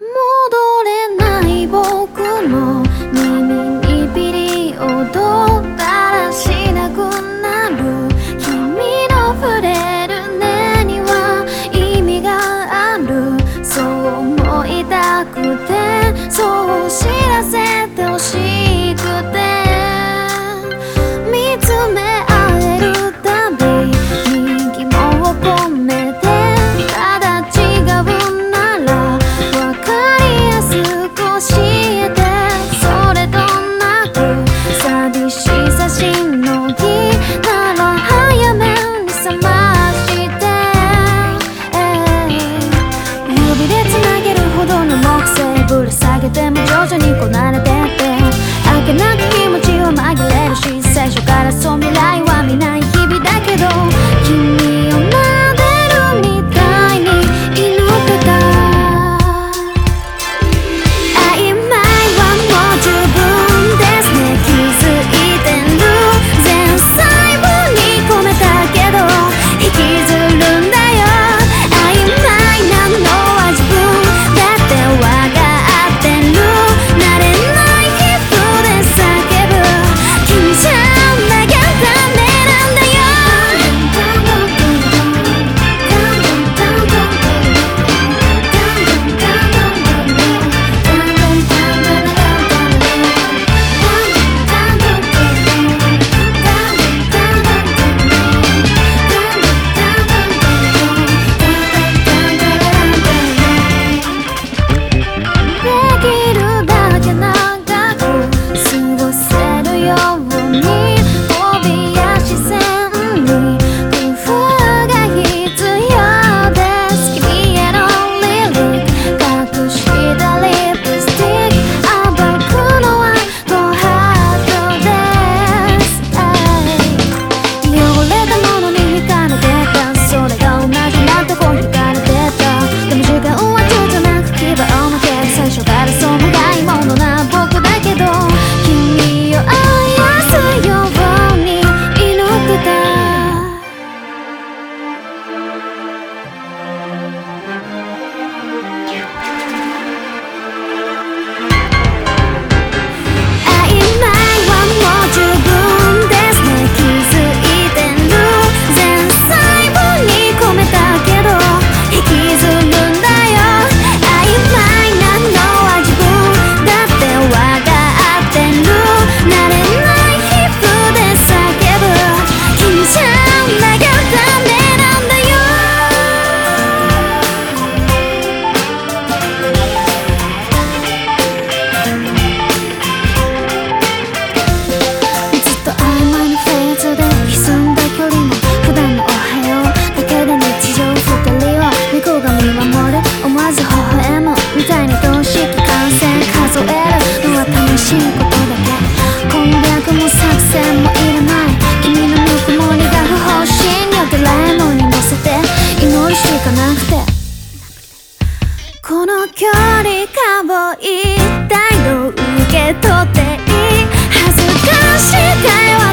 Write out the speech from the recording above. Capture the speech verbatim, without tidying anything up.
戻れない僕の耳にピリオドだらしなくなる。君の触れる根には意味がある。そう思いたくて、そう知らせてほしくて、見つめ合えるたびに疑問を込めて、ただ違うならわかりやすく教えて。それとなく寂しさしのぎなら早めに覚まして、指でつなげるほどの木星ぶら下げても徐々にこなれてって明けなく気持ちを紛れるし、最初からそう未来は見ない日々だけど、君を撫でるみたいに祈ってた。曖昧はもう十分ですね、気づいてる。全細胞に込めたけど引きずるんだよ。曖昧なのは自分だって分かってる。慣れない皮膚で叫ぶ君じゃなきゃダメなんだよ。できるだけ長く過ごせるように帯や視線に工夫が必要です。君へのリリック隠したリップスティック暴くのはごハートです。汚れたものに惹かれてた、それが同じなとこ惹かれてた。でも時間はちょっとなく牙を向ける。最初からそうもないものな僕だけど、君を愛すように祈ってた。曖昧はもう十分ですね、気づいてる。全細胞に込めたけど引きずるんだよ。曖昧なのは自分だって分かってる。慣れない皮膚で叫ぶ君じゃなきゃダメなんだよ。ずっと曖昧なフェーズで潜んだ距離も普段のおはようだけで日常二人は猫が見守る。思わず微笑むみたいに等しき感染数えるのは楽しいことだけ。攻略も作戦もいらない。君のぬくもりが不法侵入ドラえもんに乗せて祈るしかなくて、この距離感を一体どう受け取っていい。恥ずかしい会話